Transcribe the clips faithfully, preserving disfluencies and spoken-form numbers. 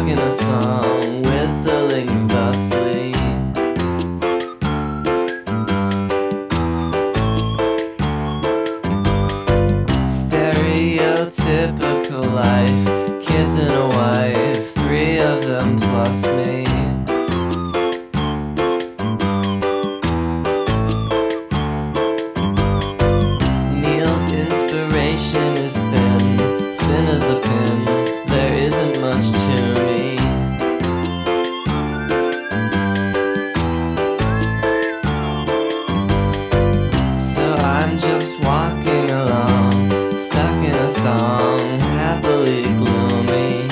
in a song, whistling thusly. Stereotypical life, kids and a wife, three of them plus me. Neil's inspiration is thin, thin as a pin, there isn't much to me. So I'm just walking along, stuck in a song, happily gloomy.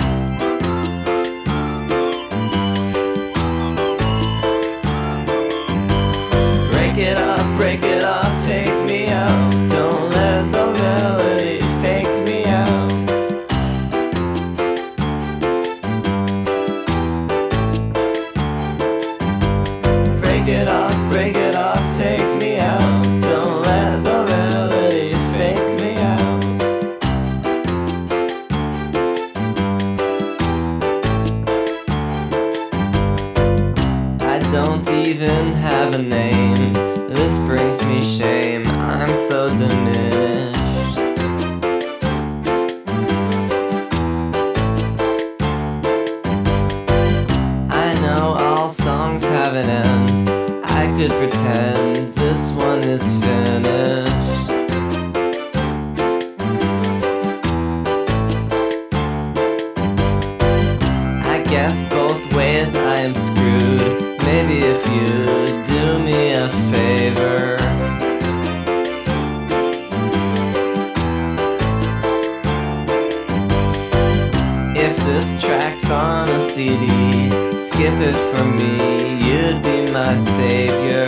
Break it up, break it up, take me out. Don't let the melody fake me out. Break it up, break it up, take me out. Don't let the melody fake me out. I don't even have a name, this brings me shame, I'm so diminished. I know all songs have an end, I could pretend this one is finished. I guess both ways I am screwed. Maybe if you do me a favor, if this track's on a C D, skip it for me, you'd be my savior.